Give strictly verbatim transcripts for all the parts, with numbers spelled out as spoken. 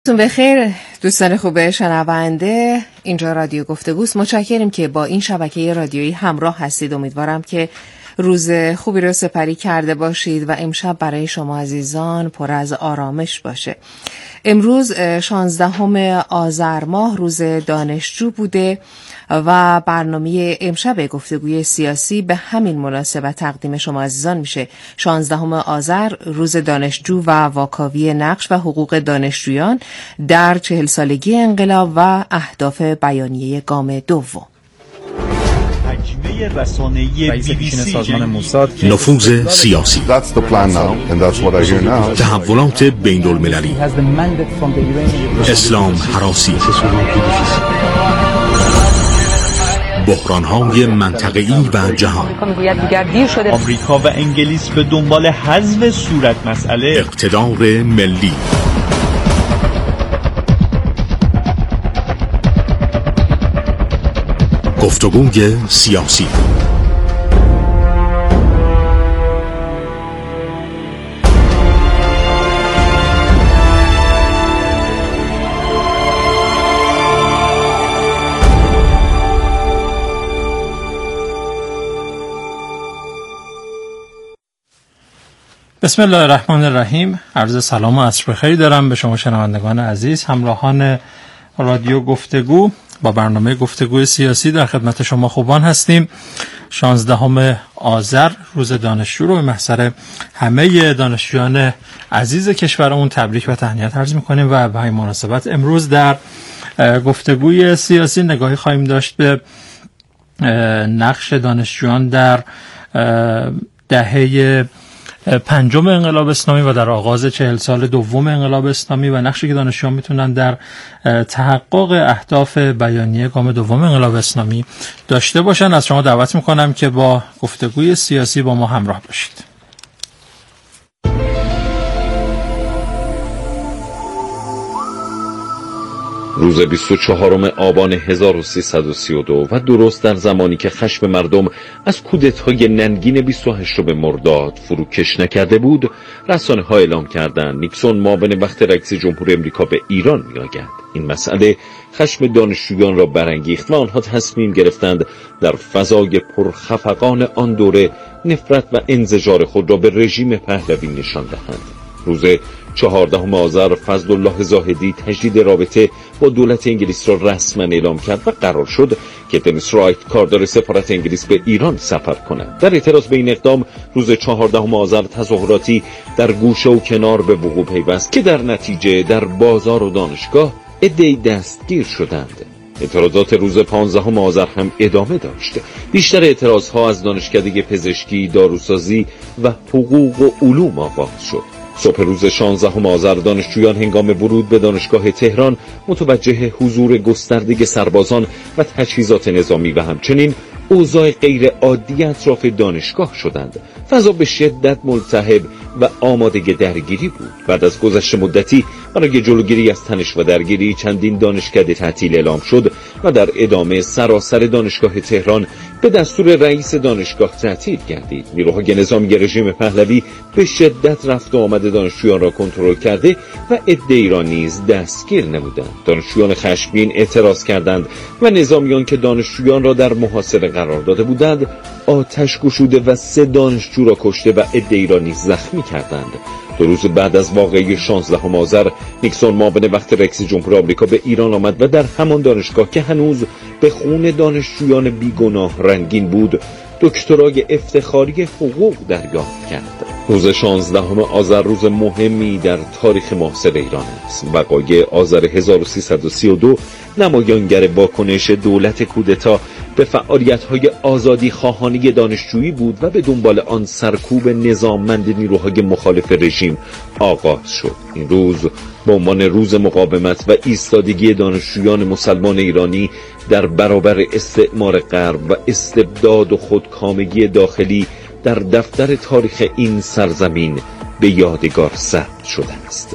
تون بخیر دوستان خوب شنونده، اینجا رادیو گفتگوست. متشکریم که با این شبکه رادیویی همراه هستید. امیدوارم که روز خوبی رو سپری کرده باشید و امشب برای شما عزیزان پر از آرامش باشه. امروز شانزدهم آذر ماه روز دانشجو بوده و برنامه امشب گفتگوی سیاسی به همین مناسبت تقدیم شما عزیزان میشه. شانزدهم آذر روز دانشجو و واکاوی نقش و حقوق دانشجویان در چهل سالگی انقلاب و اهداف بیانیه گام دوم. رئیس پیشین سازمان موساد نفوذ سیاسی، تحولات بین المللی، اسلام هراسی، بحران‌های منطقه‌ای و جهان، آمریکا و انگلیس به دنبال حذف صورت مسئله، اقتدار ملی، گفتگوی سیاسی. بسم الله الرحمن الرحیم. عرض سلام و عصر بخیر دارم به شما شنوندگان عزیز، همراهان رادیو گفتگو. با برنامه گفتگوی سیاسی در خدمت شما خوبان هستیم. شانزدهم آذر روز دانشجو رو به محضر همه دانشجویان عزیز کشورمون تبریک و تهنیت عرض می‌کنیم و به این مناسبت امروز در گفتگوی سیاسی نگاهی خواهیم داشت به نقش دانشجویان در دهه پنجم انقلاب اسلامی و در آغاز چهل سال دوم انقلاب اسلامی و نقشی که دانشجویان میتونن در تحقق اهداف بیانیه گام دوم انقلاب اسلامی داشته باشن. از شما دعوت میکنم که با گفتگوی سیاسی با ما همراه باشید. روز بیست و چهارم آبان هزار و سیصد و سی و دو و درست در زمانی که خشم مردم از کودتای ننگین بیست و هشتم مرداد فروکش نکرده بود، رسانه ها اعلام کردند نیکسون معاون وقت رئیس جمهور امریکا به ایران میآید. این مسئله خشم دانشجویان را برانگیخت و آنها تصمیم گرفتند در فضای پرخفقان آن دوره نفرت و انزجار خود را به رژیم پهلوی نشان دهند. روز چهاردهم آذر فضلالله زاهدی تجدید رابطه با دولت انگلیس را رسما اعلام کرد و قرار شد که دنیس رایت کاردار سفارت انگلیس به ایران سفر کند. در اعتراض به این اقدام روز چهاردهم آذر تظاهراتی در گوشه و کنار به وقوع پیوست که در نتیجه در بازار و دانشگاه عده‌ای دستگیر شدند. اعتراضات روز پانزدهم آذر هم ادامه داشت. بیشتر اعتراضها از دانشکده پزشکی، داروسازی و حقوق و علوم آغاز شد. صبح روز شانزدهم آذر دانشجویان هنگام ورود به دانشگاه تهران متوجه حضور گسترده سربازان و تجهیزات نظامی و همچنین اوضاع غیر عادی اطراف دانشگاه شدند. فضا به شدت ملتهب و آماده درگیری بود. بعد از گذشت مدتی برای جلوگیری از تنش و درگیری چندین دانشکده تعطیل اعلام شد و در ادامه سراسر دانشگاه تهران به دستور رئیس دانشگاه تعطیل گردید. نیروهای نظامی رژیم پهلوی به شدت رفت و آمد دانشجویان را کنترل کرده و عده‌ای را نیز دستگیر نمودند. دانشجویان خشمگین اعتراض کردند و نظامیان که دانشجویان را در محاصره قرار داده بودند آتش گشوده و سه دانشجو را کشته و عده‌ای را نیز زخمی کردند. دو روز بعد از واقعه شانزدهم آذر نیکسون معاون وقت رئیس جمهور آمریکا به ایران آمد و در همان دانشگاه که هنوز به خون دانشجویان بیگناه رنگین بود دکترای افتخاری حقوق دریافت کرد. روز شانزدهم آذر روز مهمی در تاریخ معاصر ایران است. وقایع آذر هزار و سیصد و سی و دو نمایانگر واکنش دولت کودتا به فعالیت‌های آزادی خواهانی دانشجویی بود و به دنبال آن سرکوب نظاممند نیروهای مخالف رژیم آغاز شد. این روز به عنوان روز مقاومت و ایستادگی دانشجویان مسلمان ایرانی در برابر استعمار غرب و استبداد و خودکامگی داخلی در دفتر تاریخ این سرزمین به یادگار ثبت شده است.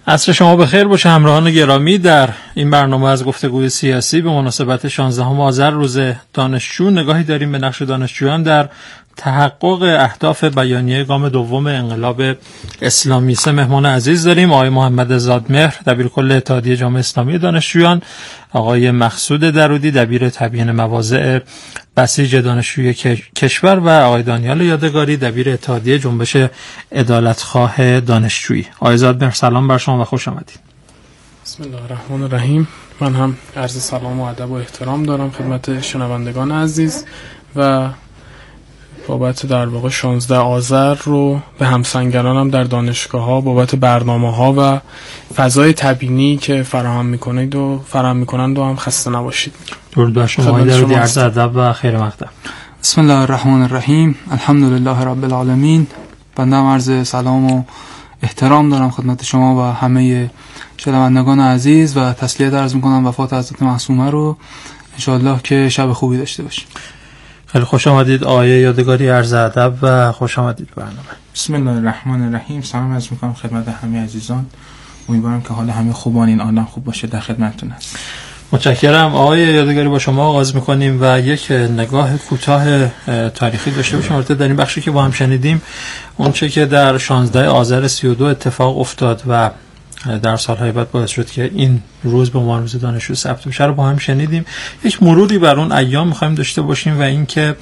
عصر شما بخیر باشه همراهان گرامی. در این برنامه از گفتگوی سیاسی به مناسبت شانزدهم آذر روز دانشجو نگاهی داریم به نقش دانشجویان در تحقق اهداف بیانیه گام دوم انقلاب اسلامی. سه مهمان عزیز داریم: آقای محمد زادمهر دبیرکل اتحادیه جامعه اسلامی دانشجویان، آقای مقصود درودی دبیر تبیین مواضع بسیج دانشجوی کشور و آقای دانیال یادگاری دبیر اتحادیه جنبش عدالتخواه دانشجویی. آقای زادمهر سلام بر شما و خوش آمدید. بسم الله الرحمن الرحیم. من هم عرض سلام و ادب و احترام دارم خدمت شنوندگان عزیز و بابت در واقع شانزده آذر رو به همسنگرانم در دانشگاه‌ها بابت برنامه‌ها و فضای تبیینی که فراهم می‌کنید و فراهم می‌کنند و هم خسته نباشید. درود بر شما. آقای درودی عرض ادب و خیر مقدم. بسم الله الرحمن الرحیم. الحمدلله رب العالمین. بنده هم عرض سلام و احترام دارم خدمت شما و همه شنوندگان عزیز و تسلیت عرض می‌کنم وفات حضرت معصومه رو. انشاءالله که شب خوبی داشته باشید. خیلی خوش آمدید آقای یادگاری، عرض ادب و خوش آمدید برنامه. بسم الله الرحمن الرحیم. سلام عرض می‌کنم خدمت همه عزیزان. امیدوارم که حال همه خوبان این عالم خوب باشه. در خدمتتون هستم. متشکرم. آقای یادگاری با شما آغاز می‌کنیم و یک نگاه کوتاه تاریخی داشته باشیم البته در این بخشی که با هم شنیدیم اون چه که در شانزده آذر سی و دو اتفاق افتاد و در سالهای بعد باعث شد که این روز به عنوان روز دانشجو ثبت بشه رو با هم شنیدیم. یک مروری بر اون ایام می‌خوایم داشته باشیم و اینکه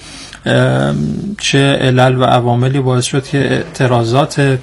چه علل و عواملی باعث شد که اعتراضات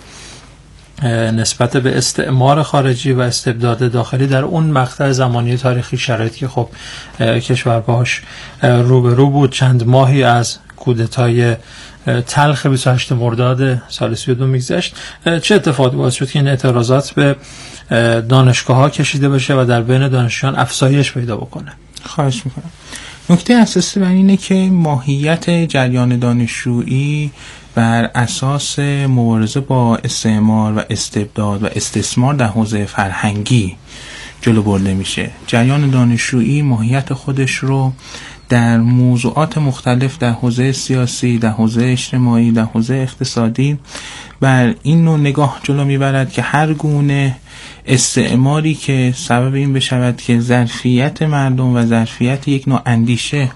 نسبت به استعمار خارجی و استبداد داخلی در اون مقطع زمانی تاریخی، شرایطی که خب کشور باهاش روبرو بود، چند ماهی از کودتای تلخ بیست و هشتم مرداد سال سی و دو میگذشت، چه اتفاقی باعث شد که این اعتراضات به دانشگاه‌ها کشیده بشه و در بین دانشجویان افزایش پیدا بکنه؟ خواهش میکنم. نکته اساسی بر اینه که ماهیت جریان دانشجویی بر اساس مبارزه با استعمار و استبداد و استثمار در حوزه فرهنگی جلو برده میشه. جریان دانشجویی ماهیت خودش رو در موضوعات مختلف در حوزه سیاسی، در حوزه اجتماعی، در حوزه اقتصادی بر این نوع نگاه جلو میبرد که هر گونه استعماری که سبب این بشود که ظرفیت مردم و ظرفیت یک نوع اندیشه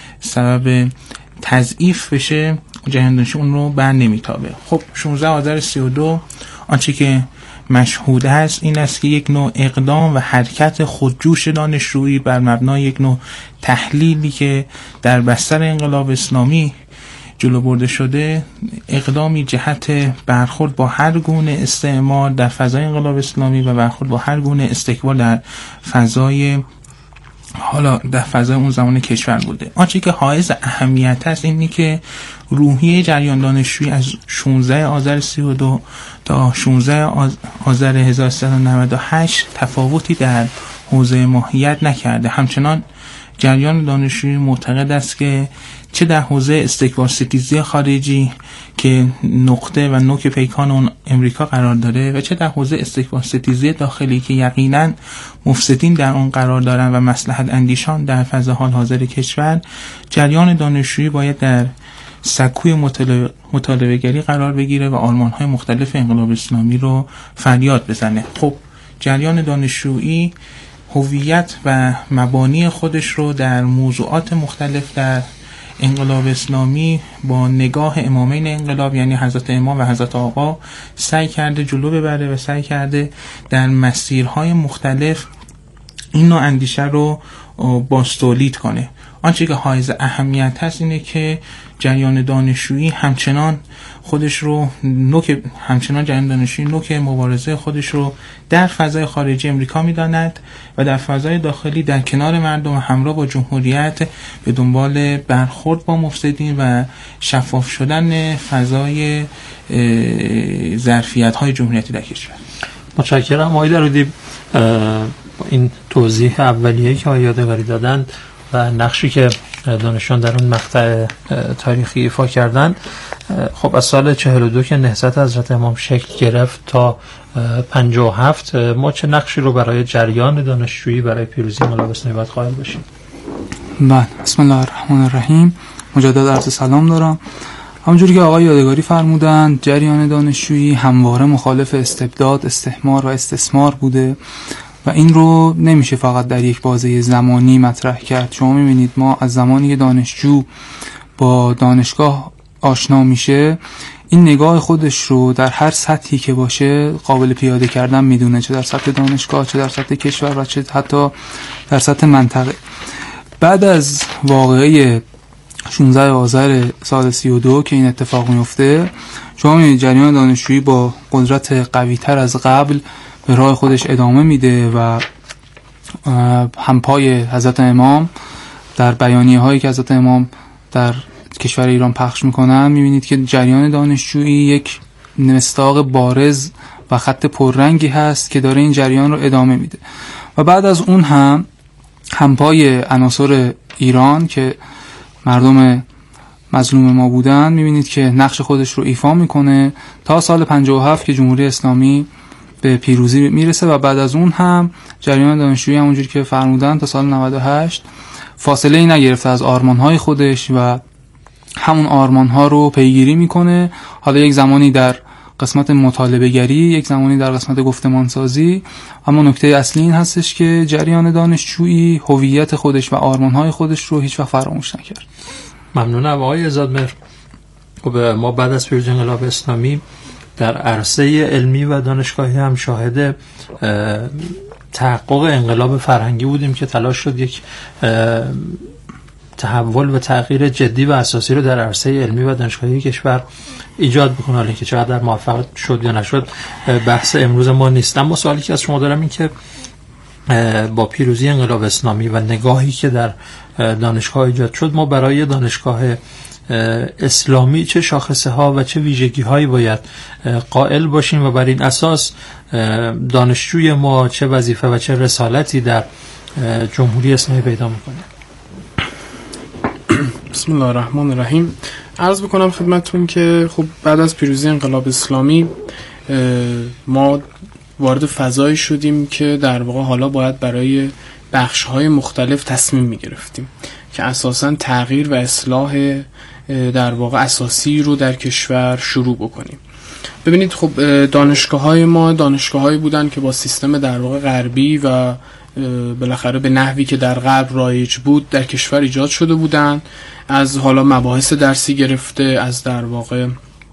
سبب تضعیف بشه، جریان دانشجویی اون رو بر نمیتابه. خب شانزده آذر سی و دو آنچه که مشهود هست این است که یک نوع اقدام و حرکت خودجوش دانشجویی بر مبنای یک نوع تحلیلی که در بستر انقلاب اسلامی جلو برده شده، اقدامی جهت برخورد با هر گونه استعمار در فضای انقلاب اسلامی و برخورد با هر گونه استکبار در فضای حالا در فضای اون زمان کشور بوده. آنچه که حائز اهمیت است اینی که روحیه جریان دانشجویی از شانزده آذر سی و دو تا شانزده آذر هزار و سیصد و نود و هشت تفاوتی در حوزه ماهیت نکرده. همچنان جریان دانشجویی معتقد است که چه در حوزه استکبار ستیزی خارجی که نقطه و نوک پیکان اون امریکا قرار داره و چه در حوزه استکبار ستیزی داخلی که یقیناً مفسدین در اون قرار دارن و مصلحت اندیشان در فضا حال حاضر کشور، جریان دانشجویی باید در سکوی مطالبه گری قرار بگیره و آرمان‌های مختلف انقلاب اسلامی رو فریاد بزنه. خب جریان دانشجویی هویت و مبانی خودش رو در موضوعات مختلف در انقلاب اسلامی با نگاه امامین انقلاب یعنی حضرت امام و حضرت آقا سعی کرده جلو ببره و سعی کرده در مسیرهای مختلف این نوع اندیشه رو باستولید کنه. آنچه که حائز اهمیت هست اینه که جریان دانشجویی همچنان خودش رو نوک همچنان جریان دانشجویی نوک مبارزه خودش رو در فضای خارجی امریکا می‌داند و در فضای داخلی در کنار مردم همراه با جمهوریت به دنبال برخورد با مفسدین و شفاف شدن فضای ظرفیت‌های جمهوریتی در کشور. متشکرم. آقای درودی، این توضیح اولیه‌ای که آقای یادگاری دادن و نقشی که دانشجویان در اون مقطع تاریخی ایفا کردن، خب از سال چهل و دو که نهضت حضرت امام شکل گرفت تا پنجاه و هفت ما چه نقشی رو برای جریان دانشجویی برای پیروزی انقلاب اسلامی باید قائل باشیم؟ بله، بسم الله الرحمن الرحیم. مجدد عرض سلام دارم. همونجوری که آقای یادگاری فرمودن، جریان دانشجویی همواره مخالف استبداد، استحمار و استثمار بوده و این رو نمیشه فقط در یک بازه زمانی مطرح کرد. شما میبینید ما از زمانی که دانشجو با دانشگاه آشنا میشه، این نگاه خودش رو در هر سطحی که باشه قابل پیاده کردن میدونه، چه در سطح دانشگاه، چه در سطح کشور و چه حتی در سطح منطقه. بعد از واقعه شانزده آذر سال سی و دو که این اتفاق میفته، شما میبینید جریان دانشجویی با قدرت قوی تر از قبل به راه خودش ادامه میده و همپای حضرت امام در بیانیه هایی که حضرت امام در کشور ایران پخش میکنن میبینید که جریان دانشجویی یک مصداق بارز و خط پررنگی هست که داره این جریان رو ادامه میده. و بعد از اون هم همپای عناصر ایران که مردم مظلوم ما بودن میبینید که نقش خودش رو ایفا میکنه تا سال پنجاه و هفت که جمهوری اسلامی به پیروزی میرسه و بعد از اون هم جریان دانشجویی همونجوری که فرمودن تا سال نود و هشت فاصله ای نگرفته از آرمانهای خودش و همون آرمانها رو پیگیری میکنه. حالا یک زمانی در قسمت مطالبه گری، یک زمانی در قسمت گفتمان سازی، اما نکته اصلی این هستش که جریان دانشجویی هویت خودش و آرمانهای خودش رو هیچ وقت فراموش نکرد. ممنونم آقای عزادمهر. خب ما بعد از پیروزی انقلاب اسلامی در عرصه علمی و دانشگاهی هم شاهد تحقق انقلاب فرهنگی بودیم که تلاش شد یک تحول و تغییر جدی و اساسی رو در عرصه علمی و دانشگاهی کشور ایجاد بکنه. حالا که چقدر موفق شد یا نشد بحث امروز ما نیست. اما سوالی که از شما دارم این که با پیروزی انقلاب اسلامی و نگاهی که در دانشگاه ایجاد شد، ما برای دانشگاه اسلامی چه شاخصه ها و چه ویژگی هایی باید قائل باشیم و بر این اساس دانشجوی ما چه وظیفه و چه رسالتی در جمهوری اسلامی پیدا میکنه؟ بسم الله الرحمن الرحیم. عرض بکنم خدمتتون که خب بعد از پیروزی انقلاب اسلامی ما وارد فضایی شدیم که در واقع حالا باید برای بخش‌های مختلف تصمیم می‌گرفتیم که اساساً تغییر و اصلاح در واقع اساسی رو در کشور شروع بکنیم. ببینید خب دانشگاه‌های ما دانشگاه‌هایی بودن که با سیستم در واقع غربی و بالاخره به نحوی که در غرب رایج بود در کشور ایجاد شده بودن، از حالا مباحث درسی گرفته، از در واقع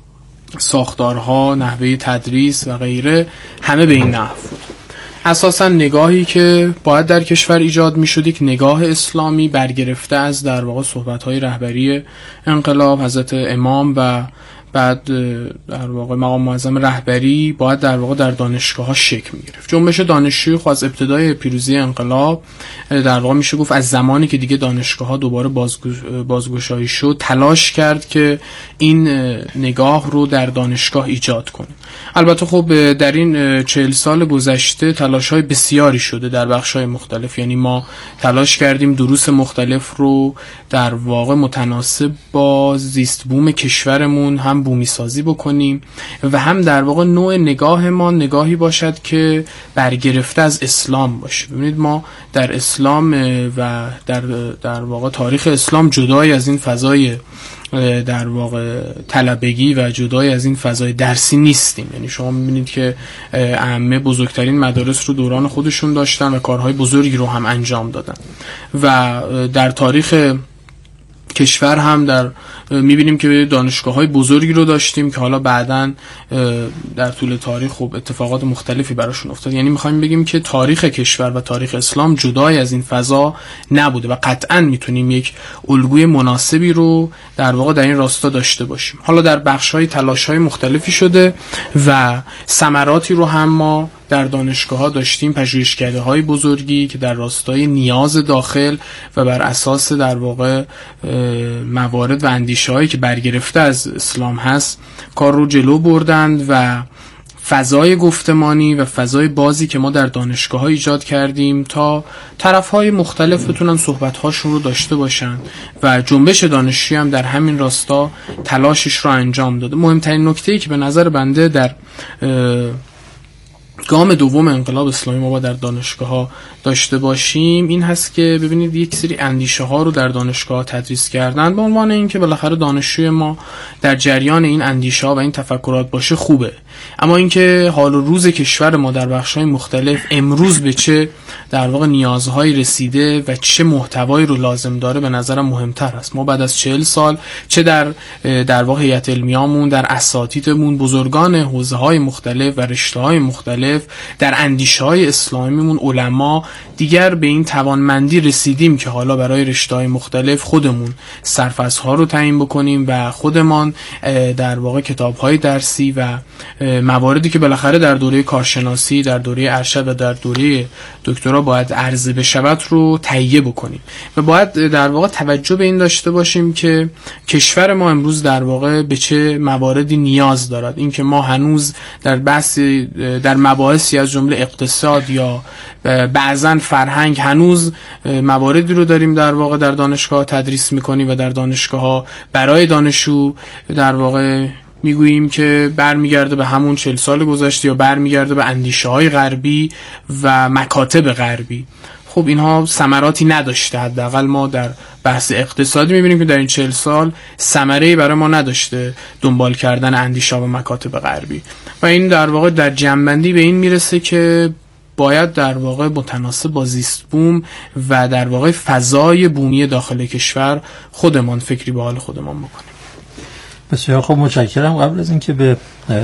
ساختارها، نحوه تدریس و غیره، همه به این نحو بود. اساسا نگاهی که باید در کشور ایجاد می شد یک نگاه اسلامی برگرفته از در واقع صحبت‌های رهبری انقلاب، حضرت امام و بعد در واقع مقام معظم رهبری باید در واقع در دانشگاه‌ها شکل می‌گرفت. جنبش دانشجویی خود از ابتدای پیروزی انقلاب در واقع میشه گفت از زمانی که دیگه دانشگاه‌ها دوباره بازگشایی شد تلاش کرد که این نگاه رو در دانشگاه ایجاد کنه. البته خب در این چهل سال گذشته تلاش‌های بسیاری شده در بخش‌های مختلف، یعنی ما تلاش کردیم دروس مختلف رو در واقع متناسب با زیست بوم کشورمون هم بومی سازی بکنیم و هم در واقع نوع نگاه ما نگاهی باشد که برگرفته از اسلام باشه. ببینید ما در اسلام و در در واقع تاریخ اسلام جدای از این فضای در واقع طلبگی و جدای از این فضای درسی نیستیم. یعنی شما می‌بینید که ائمه بزرگترین مدارس رو دوران خودشون داشتن و کارهای بزرگی رو هم انجام دادن و در تاریخ کشور هم در میبینیم که دانشگاه‌های بزرگی رو داشتیم که حالا بعداً در طول تاریخ خب اتفاقات مختلفی براشون افتاد. یعنی میخوایم بگیم که تاریخ کشور و تاریخ اسلام جدای از این فضا نبوده و قطعاً میتونیم یک الگوی مناسبی رو در واقع در این راستا داشته باشیم. حالا در بخش‌های تلاش‌های مختلفی شده و ثمراتی رو هم ما در دانشگاه‌ها داشتیم، پژوهشکده‌های بزرگی که در راستای نیاز داخل و بر اساس در واقع موارد و اندیشه‌هایی که برگرفته از اسلام هست کار رو جلو بردند و فضای گفتمانی و فضای بازی که ما در دانشگاه‌ها ایجاد کردیم تا طرف‌های مختلف بتونن صحبت‌هاشون رو داشته باشن و جنبش دانشجویی هم در همین راستا تلاشش رو انجام داده. مهمترین نکته‌ای که به نظر بنده در گام دوم انقلاب اسلامی ما با در دانشگاه ها داشته باشیم این هست که ببینید یک سری اندیشه ها رو در دانشگاه تدریس کردن به عنوان اینکه بالاخره دانشجوی ما در جریان این اندیشه ها و این تفکرات باشه خوبه، اما اینکه حال و روز کشور ما در بخش‌های مختلف امروز به چه در واقع نیازهایی رسیده و چه محتوایی رو لازم داره به نظرم مهمتر است. ما بعد از چهل سال چه در در واقع هیئت علمیامون، در اساتیدمون، بزرگان حوزه‌های مختلف و رشته‌های مختلف، در اندیشه‌های اسلامیمون، علما دیگر به این توانمندی رسیدیم که حالا برای رشته‌های مختلف خودمون سرفصل‌ها رو تعیین بکنیم و خودمان در واقع کتاب‌های درسی و مواردی که بالاخره در دوره کارشناسی، در دوره ارشد و در دوره دکترا باید عرضه بشود رو تهیه بکنیم و باید در واقع توجه به این داشته باشیم که کشور ما امروز در واقع به چه مواردی نیاز دارد. این که ما هنوز در بحث در مباحثی از جمله اقتصاد یا بعضن فرهنگ هنوز مواردی رو داریم در واقع در دانشگاه تدریس میکنیم و در دانشگاه ها برای دانشجو در واقع میگوییم که برمیگرده به همون چهل سال گذشته یا برمیگرده به اندیشه های غربی و مکاتب غربی. خب اینها ثمراتی نداشته. حداقل ما در بحث اقتصادی میبینیم که در این چهل سال ثمره‌ای برای ما نداشته دنبال کردن اندیشه و مکاتب غربی و این در واقع در جنبندی به این میرسه که باید در واقع متناسب با زیست بوم و در واقع فضای بومی داخل کشور خودمان فکری به حال خودمان بکنیم. بسیار خوب، متشکرم. قبل از اینکه به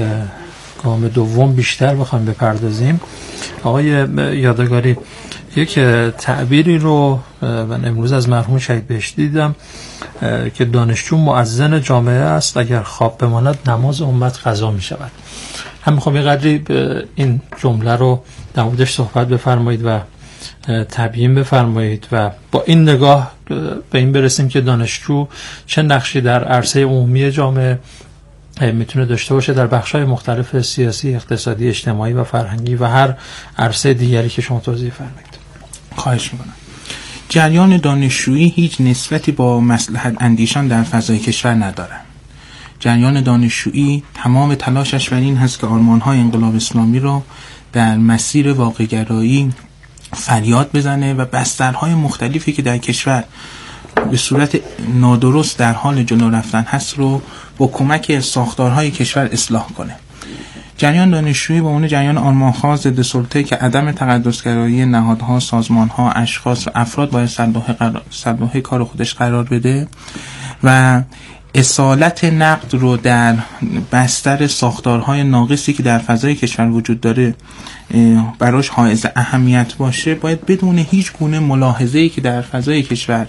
گام دوم بیشتر بخوایم بپردازیم، آقای یادگاری یک تعبیری رو من امروز از مرحوم شهید بهشتی دیدم که دانشجو مؤذن جامعه است، اگر خواب بماند نماز امت قضا می شود. هم میخوام یه قدری این جمله رو در موردش صحبت بفرمایید و تبیین بفرمایید و با این نگاه به این برسیم که دانشجو چه نقشی در عرصه عمومی جامعه میتونه داشته باشه در بخش‌های مختلف سیاسی، اقتصادی، اجتماعی و فرهنگی و هر عرصه دیگری که شما توضیح فرمایید. خواهش میکنم. جریان دانشجویی هیچ نسبتی با مصلحت اندیشان در فضای کشور ندارن. جریان دانشجویی تمام تلاشش بر این هست که آرمان‌های انقلاب اسلامی رو در مسیر واقع‌گرایی فریاد بزنه و بسترهای مختلفی که در کشور به صورت نادرست در حال جلو رفتن هست رو با کمک ساختارهای کشور اصلاح کنه. جریان دانشجویی با اون جریان آرمان‌خواه ضد سلطه که عدم تقدسگرایی نهادها، سازمانها، اشخاص و افراد باید سرلوحه کار خودش قرار بده و اصالت نقد رو در بستر ساختارهای ناقصی که در فضای کشور وجود داره براش حائز اهمیت باشه، باید بدون هیچ گونه ملاحظه‌ای که در فضای کشور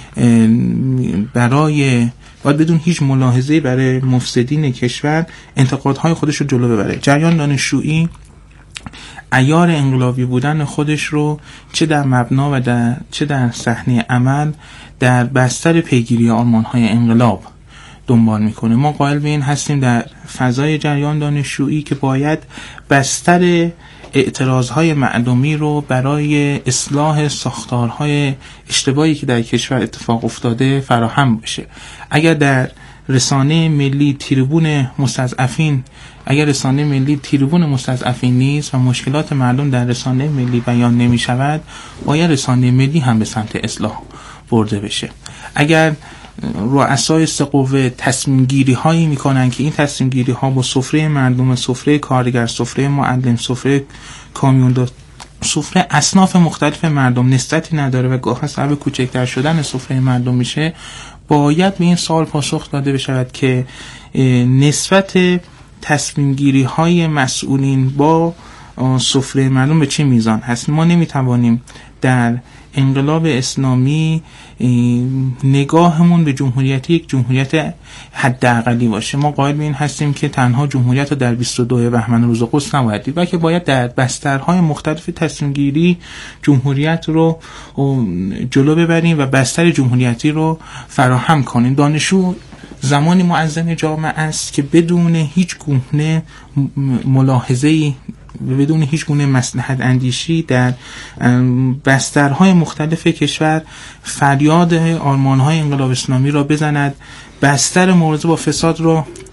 برای باید بدون هیچ ملاحظه‌ای برای مفسدین کشور انتقادهای خودش رو جلو ببره. جریان دانشجویی عیار انقلابی بودن خودش رو چه در مبنا و در چه در صحنه عمل در بستر پیگیری آرمان‌های انقلاب دنبال میکنه. ما قائل به این هستیم در فضای جریان دانشجویی که باید بستر اعتراضهای معلومی رو برای اصلاح ساختارهای اشتباهی که در کشور اتفاق افتاده فراهم بشه. اگر در رسانه ملی تریبون مستضعفین اگر رسانه ملی تریبون مستضعفین نیست و مشکلات مردم در رسانه ملی بیان نمی شود، باید رسانه ملی هم به سمت اصلاح برده بشه. اگر رؤسای سه قوه تصمیم گیری هایی میکنن که این تصمیم گیری ها با سفره مردم، سفره کارگر، سفره معلم، سفره کامیوندار، سفره اصناف مختلف مردم نسبتی نداره و گاه سبب کوچکتر شدن سفره مردم میشه، باید به این سوال پاسخ داده بشود که نسبت تصمیم گیری های مسئولین با سفره مردم به چه میزان هست. ما نمیتوانیم در انقلاب اسلامی نگاهمون به جمهوریت یک جمهوریت حداقلی باشه. ما قائل به این هستیم که تنها جمهوریت رو در بیست و دو بهمن روز قدس نباید دید، بلکه باید در بسترهای مختلف تصمیم گیری جمهوریت رو جلو ببریم و بستر جمهوریتی رو فراهم کنیم. دانشجو زمانی مؤذن جامعه است که بدون هیچ گونه ملاحظه‌ای بدون هیچ گونه مصلحت اندیشی در بسترهای مختلف کشور فریاد آرمانهای انقلاب اسلامی را بزند، بستر مبارزه با فساد رو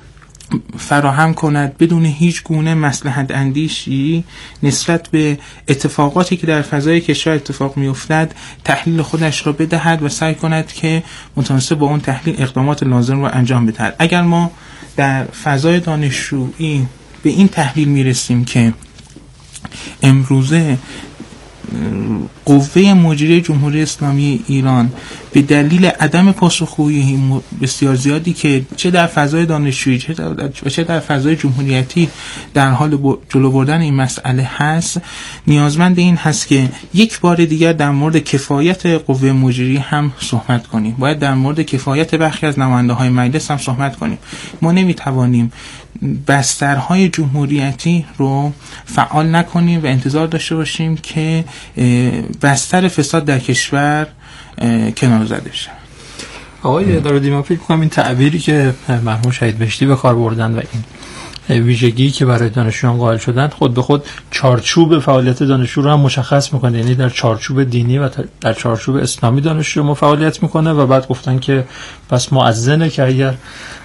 فراهم کند بدون هیچ گونه مصلحت اندیشی نسبت به اتفاقاتی که در فضای کشور اتفاق میافتد تحلیل خودش را بدهد و سعی کند که متناسب با اون تحلیل اقدامات لازم را انجام بدهد. اگر ما در فضای دانشجویی به این تحلیل میرسیم که امروزه قوه مجریه جمهوری اسلامی ایران به دلیل عدم پاسخگویی بسیار زیادی که چه در فضای دانشجویی چه در, چه در فضای جمهوریتی در حال جلو بردن این مسئله هست، نیازمند این هست که یک بار دیگر در مورد کفایت قوه مجریه هم صحبت کنیم. باید در مورد کفایت برخی از نماینده های مجلس هم صحبت کنیم. ما نمیتوانیم بسترهای جمهوریتی رو فعال نکنیم و انتظار داشته باشیم که بستر فساد در کشور کنار زده بشه. آقای دارودی، من فکر می‌کنم این تعبیری که مرحوم شهید بهشتی به کار بردن و این ویژگی که برای دانشجویان قائل شدن خود به خود چارچوب فعالیت دانشجو رو هم مشخص میکنه. یعنی در چارچوب دینی و در چارچوب اسلامی دانشجو ما فعالیت میکنه و بعد گفتن که پس مؤذنه که اگر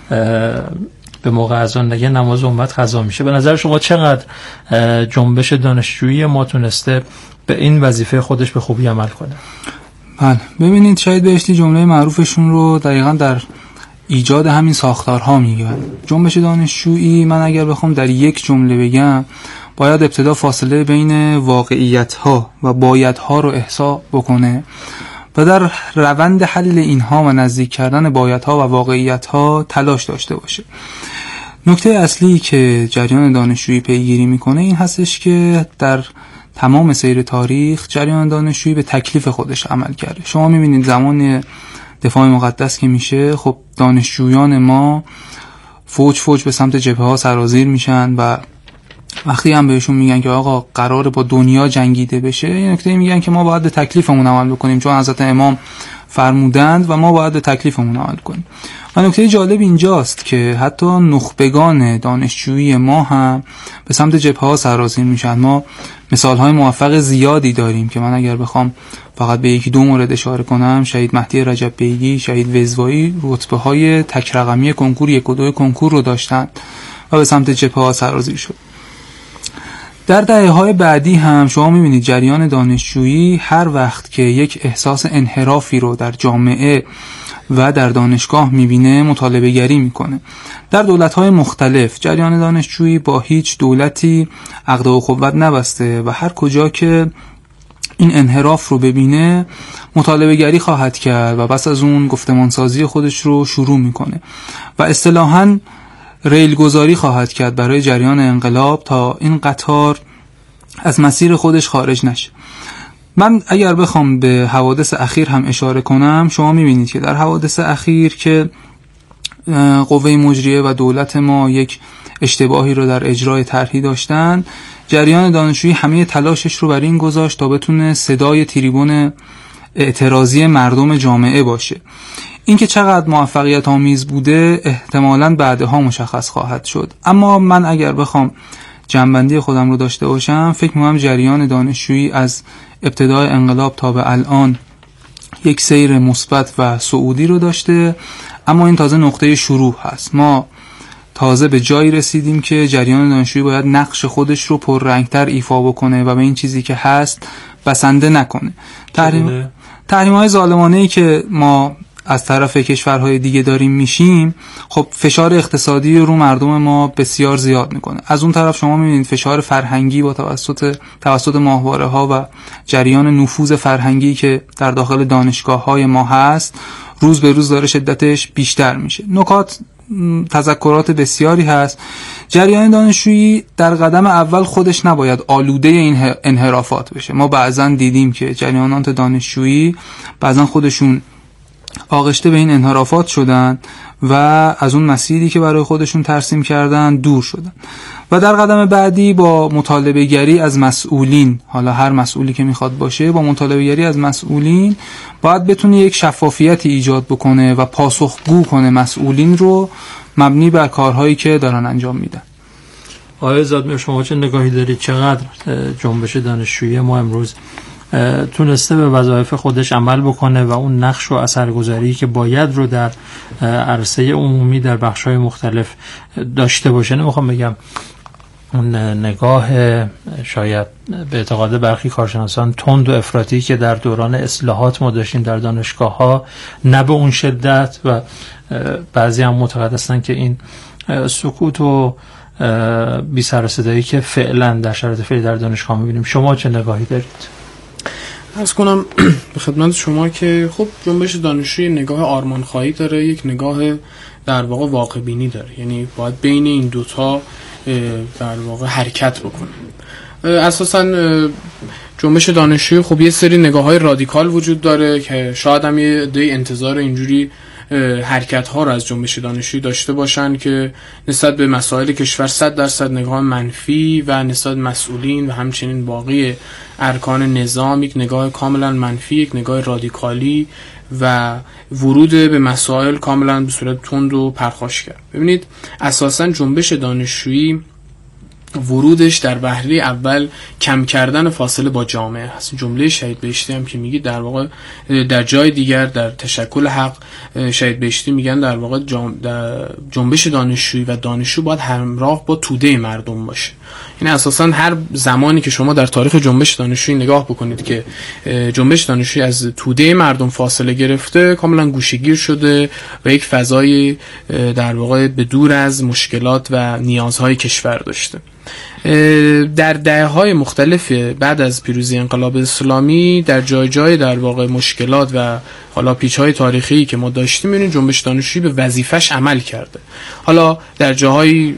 به موقع اذان نگه نماز امت قضا میشه. به نظر شما چقدر جنبش دانشجویی ما تونسته به این وظیفه خودش به خوبی عمل کنه؟ بله، ببینید شهید بهشتی جمله معروفشون رو دقیقاً در ایجاد همین ساختارها میگن. جنبش دانشجویی من اگر بخوام در یک جمله بگم، باید ابتدا فاصله بین واقعیت‌ها و بایدها رو احصا بکنه و در روند حل اینها و نزدیک کردن بایدها و واقعیت‌ها تلاش داشته باشه. نکته اصلی که جریان دانشجویی پیگیری میکنه این هستش که در تمام سیر تاریخ جریان دانشجویی به تکلیف خودش عمل کرده. شما میبینید زمان دفاع مقدس که میشه، خب دانشجویان ما فوج فوج به سمت جبهه ها سرازیر میشن و وقتی هم بهشون میگن که آقا قراره با دنیا جنگیده بشه، این نکته میگن که ما باید به تکلیفمون عمل بکنیم چون حضرت امام فرمودند و ما باید به تکلیفمون عمل کنیم. و نکته جالب اینجاست که حتی نخبگان دانشجویی ما هم به سمت جبهه ها سرازیر میشن. ما مثال های موفق زیادی داریم که من اگر بخوام فقط به یکی دو مورد اشاره کنم، شهید مهدی رجب بیگی، شهید وزوایی رتبه های تک رقمی کنکور یک و دو کنکور رو داشتن و به سمت جبهه ها سرازیر شد. در دهه‌های بعدی هم شما می‌بینید جریان دانشجویی هر وقت که یک احساس انحرافی رو در جامعه و در دانشگاه می‌بینه مطالبه گری می‌کنه. در دولت‌های مختلف جریان دانشجویی با هیچ دولتی عقد و قوت نبسته و هر کجا که این انحراف رو ببینه مطالبه گری خواهد کرد و پس از اون گفتمانسازی خودش رو شروع می‌کنه و اصطلاحاً ریل گذاری خواهد کرد برای جریان انقلاب تا این قطار از مسیر خودش خارج نشه. من اگر بخوام به حوادث اخیر هم اشاره کنم، شما میبینید که در حوادث اخیر که قوه مجریه و دولت ما یک اشتباهی رو در اجرای طرحی داشتن، جریان دانشجویی همه تلاشش رو بر این گذاشت تا بتونه صدای تریبون اعتراضی مردم جامعه باشه. این که چقدر موفقیت آمیز بوده احتمالاً بعدها مشخص خواهد شد. اما من اگر بخوام جنبندی خودم رو داشته باشم، فکر می‌کنم جریان دانشجویی از ابتدای انقلاب تا به الان یک سیر مثبت و صعودی رو داشته، اما این تازه نقطه شروع هست. ما تازه به جایی رسیدیم که جریان دانشجویی باید نقش خودش رو پررنگتر ایفا بکنه و به این چیزی که هست بسنده نکنه. تحریم تحریم‌های ظالمانه‌ای که ما از طرف کشورهای دیگه داریم میشیم، خب فشار اقتصادی رو مردم ما بسیار زیاد میکنه. از اون طرف شما میبینید فشار فرهنگی با توسط توسط ماهواره ها و جریان نفوذ فرهنگی که در داخل دانشگاه های ما هست روز به روز داره شدتش بیشتر میشه. نکات تذکرات بسیاری هست. جریان دانشجویی در قدم اول خودش نباید آلوده این انحرافات بشه. ما بعضن دیدیم که جریانات دانشجویی بعضن خودشون آغشته به این انحرافات شدن و از اون مسیری که برای خودشون ترسیم کردن دور شدن و در قدم بعدی با مطالبه گری از مسئولین، حالا هر مسئولی که میخواد باشه، با مطالبه گری از مسئولین باید بتونه یک شفافیتی ایجاد بکنه و پاسخگو کنه مسئولین رو مبنی بر کارهایی که دارن انجام میدن. آقای زادمیر، شما چه نگاهی دارید؟ چقدر جنبش دانشجویی ما امروز تونسته به وظایف خودش عمل بکنه و اون نقش و اثرگذاری که باید رو در عرصه عمومی در بخش‌های مختلف داشته باشه. نمیخوام بگم اون نگاه شاید به اعتقاد برخی کارشناسان تند و افراطی که در دوران اصلاحات ما داشتیم در دانشگاه ها نه به اون شدت، و بعضی هم معتقد هستن که این سکوت و بی سر و صدایی که فعلا در شرایط فعلی در دانشگاه می‌بینیم. شما چه نگاهی دارید؟ عرض کنم به خدمت شما که خب جنبش دانشجویی نگاه آرمانخواهی داره، یک نگاه در واقع واقع بینی داره، یعنی باید بین این دوتا در واقع حرکت بکنه. اساساً جنبش دانشجویی خب یه سری نگاه‌های رادیکال وجود داره که شاید هم یه عده انتظار اینجوری حرکت‌ها رو از جنبش دانشجویی داشته باشن که نسبت به مسائل کشور صد درصد نگاه منفی و نسبت مسئولین و همچنین باقی ارکان نظام یک نگاه کاملا منفی، یک نگاه رادیکالی و ورود به مسائل کاملا به صورت تند و پرخاشگر. ببینید اساساً جنبش دانشجویی ورودش در بهره اول کم کردن فاصله با جامعه هست. جمله شهید بهشتی هم که میگی در واقع در جای دیگر در تشکل حق شهید بهشتی میگن در واقع جنبش دانشجویی و دانشجو باید همراه با توده مردم باشه. یعنی اساساً هر زمانی که شما در تاریخ جنبش دانشجویی نگاه بکنید که جنبش دانشجویی از توده مردم فاصله گرفته، کاملا گوشه‌گیر شده و یک فضای در واقع به دور از مشکلات و نیازهای کشور داشته. در دهه‌های مختلف بعد از پیروزی انقلاب اسلامی در جای جای در واقع مشکلات و حالا پیچ‌های تاریخی که ما داشتیم، این جنبش دانشجویی به وظیفش عمل کرده. حالا در جاهای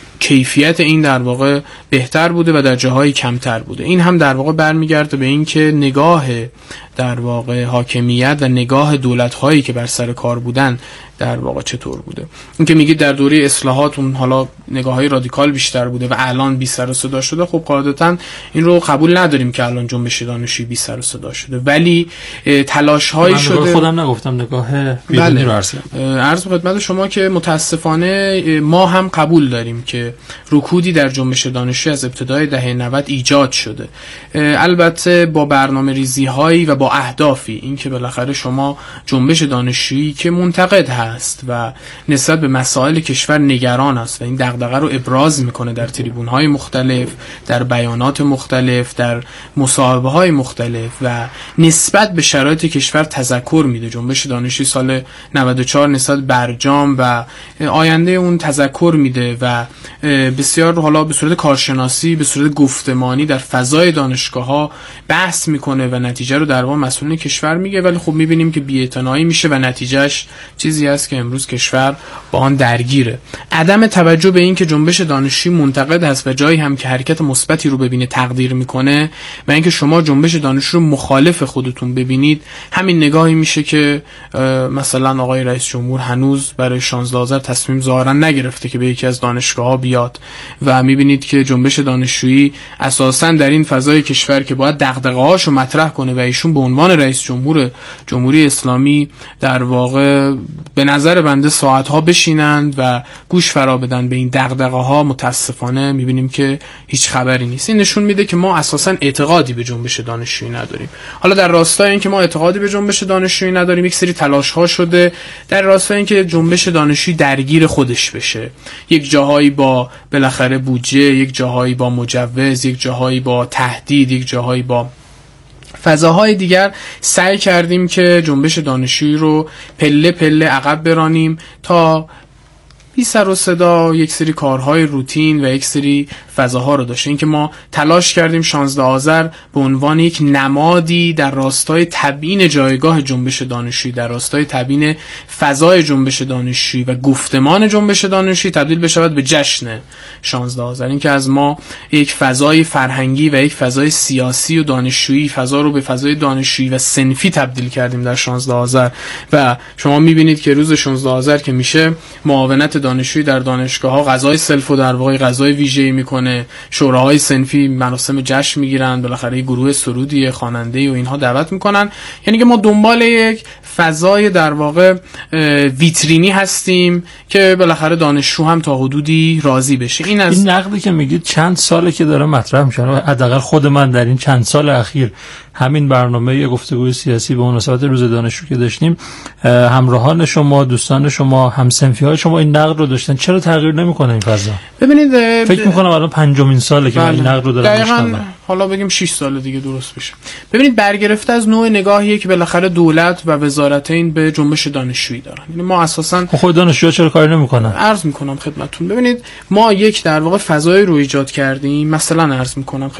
کیفیت این در واقع بهتر بوده و در جاهای کمتر بوده. این هم در واقع برمیگرده به این که نگاه در واقع حاکمیت و نگاه دولت‌هایی که بر سر کار بودن در واقع چطور بوده. این که میگید در دوره اصلاحات اون حالا نگاه‌های رادیکال بیشتر بوده و الان بی سر و صدا شده، خب قاعدتاً این رو قبول نداریم که الان جنبش دانشجویی بی سر و صدا شده، ولی تلاش‌هایی شده. خودم نگفتم، نگاه بیرونی رو عرض کردم. عرض خدمت شما که متاسفانه ما هم قبول داریم که رکودی در جنبش دانشجویی از ابتدای دهه نود ایجاد شده، البته با برنامه‌ریزی‌هایی و با اهدافی. این که بالاخره شما جنبش دانشجویی که منتقد هست و نسبت به مسائل کشور نگران است و این دغدغه رو ابراز میکنه در تریبون‌های مختلف، در بیانات مختلف، در مصاحبه‌های مختلف و نسبت به شرایط کشور تذکر میده. جنبش دانشجویی سال نود و چهار نسبت برجام و آینده اون تذکر میده و بسیار حالا به صورت کارشناسی، به صورت گفتمانی در فضای دانشگاه‌ها بحث میکنه و نتیجه رو در واقع مسئولین کشور میگه، ولی خب میبینیم که بی‌اعتنایی میشه و نتیجهش چیزی است که امروز کشور با آن درگیره. عدم توجه به این که جنبش دانشجویی منتقد هست و جایی هم که حرکت مثبتی رو ببینه تقدیر میکنه و اینکه شما جنبش دانشجو رو مخالف خودتون ببینید، همین نگاهی میشه که مثلا آقای رئیس جمهور هنوز برای شانزده آذر تصمیم ظاهرا نگرفته که به یکی از دانشگاه‌ها بیاد و میبینید که جنبش دانشجویی اساساً در این فضای کشور که باید دغدغه‌هاشو مطرح کنه و ایشون به عنوان رئیس جمهور جمهوری اسلامی در واقع به نظر بنده ساعت‌ها بشینند و گوش فرا بدن به این دغدغه‌ها، متاسفانه می‌بینیم که هیچ خبری نیست. این نشون میده که ما اساساً اعتقادی به جنبش دانشجویی نداریم. حالا در راستای اینکه ما اعتقادی به جنبش دانشجویی نداریم، یک سری تلاش‌ها شده در راستای اینکه جنبش دانشجویی درگیر خودش بشه. یک جاهایی با بالاخره بودجه، یک جاهایی با مجوز، یک جاهایی با تهدید، یک جاهایی با فضاهای دیگر سعی کردیم که جنبش دانشجویی رو پله پله عقب برانیم تا بی سر و صدا یک سری کارهای روتین و یک سری فضاها رو داشته. این که ما تلاش کردیم شانزده آذر به عنوان یک نمادی در راستای تبیین جایگاه جنبش دانشجویی، در راستای تبیین فضای جنبش دانشجویی و گفتمان جنبش دانشجویی تبدیل بشود به جشن شانزده آذر. این که از ما یک فضای فرهنگی و یک فضای سیاسی و دانشجویی، فضا رو به فضای دانشجویی و صنفی تبدیل کردیم در شانزده آذر و شما می‌بینید که روز شانزده آذر که میشه، معاونت دانشجویی در دانشگاه‌ها غذای سلف و در واقع غذای ویژه‌ای میکنه، شوراهای صنفی مراسم جشن میگیرن، بالاخره گروه سرودی، خواننده و اینها دعوت میکنن. یعنی که ما دنبال یک فضای در واقع ویترینی هستیم که بالاخره دانشجو هم تا حدودی راضی بشه. این از این نقدی که میگید چند ساله که داره مطرح میشه، حداقل خود من در این چند سال اخیر همین برنامه گفتگوی سیاسی به مناسبت روز دانشجو که داشتیم، همراهان شما، دوستان شما، هم‌صنفی‌های شما این نقد رو داشتن. چرا تغییر نمی‌کنه این فضا؟ ببینید فکر می‌کنم الان پنجمین ساله که این نقد رو دارم می‌شنوم. حالا بگیم شش سال دیگه درست بشه. ببینید برگرفته از نوع نگاهیه که بالاخره دولت و وزارتین به جنبش دانشجویی دارن. یعنی ما اساساً خود دانشجوها چرا کاری نمی‌کنن؟ عرض می‌کنم خدمتتون. ببینید ما یک در واقع فضای رو ایجاد کردیم. مثلا عرض می‌کنم